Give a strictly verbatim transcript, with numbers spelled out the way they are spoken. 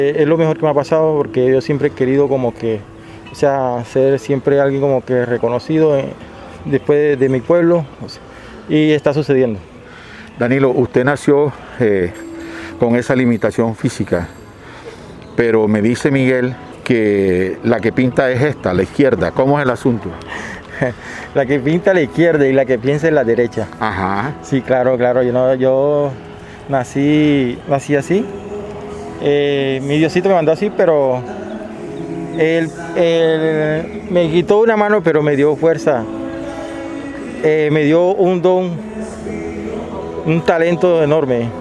Es lo mejor que me ha pasado porque yo siempre he querido como que, o sea, ser siempre alguien como que reconocido eh, después de, de mi pueblo, o sea, y está sucediendo. Danilo, usted nació eh, con esa limitación física, pero me dice Miguel que la que pinta es esta, la izquierda. ¿Cómo es el asunto? La que pinta a la izquierda y la que piensa en la derecha. Ajá. Sí, claro, claro, yo, no, yo nací, nací así. Eh, mi Diosito me mandó así, pero él, él me quitó una mano, pero me dio fuerza. Eh, me dio un don, un talento enorme.